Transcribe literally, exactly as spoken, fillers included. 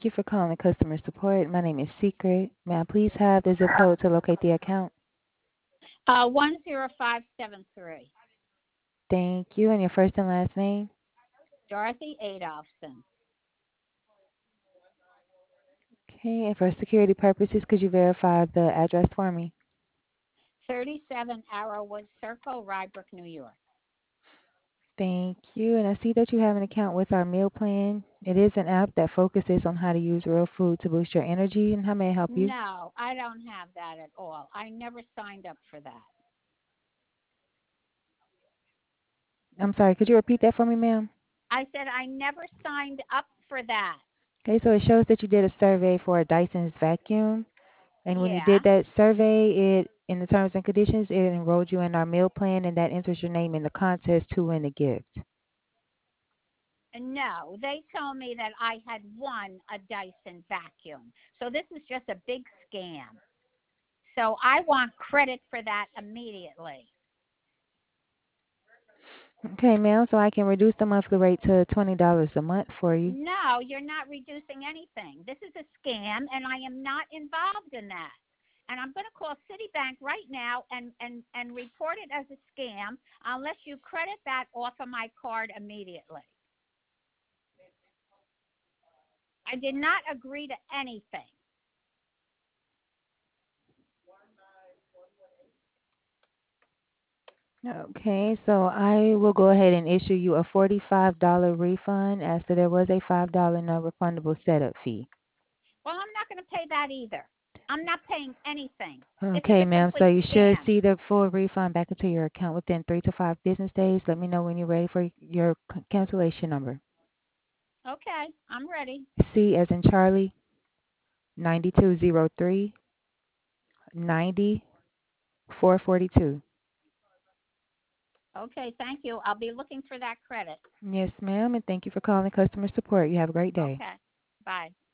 you for calling customer support. My name is Secret. May I please have the zip code to locate the account? Uh, one zero five seven three. Thank you. And your first and last name? Dorothy Adolphson. Okay. And for security purposes, could you verify the address for me? thirty-seven Arrowwood Circle, Rybrook, New York. Thank you. And I see that you have an account with our meal plan. It is an app that focuses on how to use real food to boost your energy. And how may I help you? No, I don't have that at all. I never signed up for that. I'm sorry. Could you repeat that for me, ma'am? I said I never signed up for that. Okay. So it shows that you did a survey for a Dyson's vacuum. And when you Yeah. did that survey, it in the terms and conditions, it enrolled you in our meal plan, and that enters your name in the contest to win a gift. No, they told me that I had won a Dyson vacuum. So this is just a big scam. So I want credit for that immediately. Okay, ma'am. So I can reduce the monthly rate to twenty dollars a month for you. No, you're not reducing anything. This is a scam, and I am not involved in that. And I'm going to call Citibank right now and, and, and report it as a scam unless you credit that off of my card immediately. I did not agree to anything. Okay, so I will go ahead and issue you a forty-five dollars refund as to there was a five dollars non-refundable setup fee. Well, I'm not going to pay that either. I'm not paying anything. This is Okay, a ma'am. So complete you should scam. see the full refund back into your account within three to five business days. Let me know when you're ready for your c- cancellation number. Okay, I'm ready. C as in Charlie, ninety-two zero three ninety four forty-two. Okay, thank you. I'll be looking for that credit. Yes, ma'am, and thank you for calling customer support. You have a great day. Okay, bye.